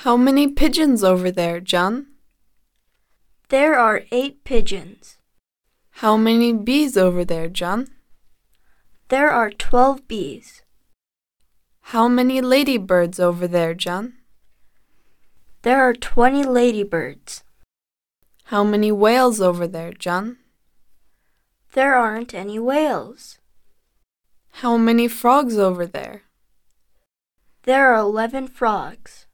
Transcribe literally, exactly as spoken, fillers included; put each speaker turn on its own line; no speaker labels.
How many pigeons over there, John?
There are eight pigeons.
How many bees over there, John?
There are twelve bees.
How many ladybirds over there, John?
There are twenty ladybirds.
How many whales over there, John?
There aren't any whales.
How many frogs over there?
There are eleven frogs.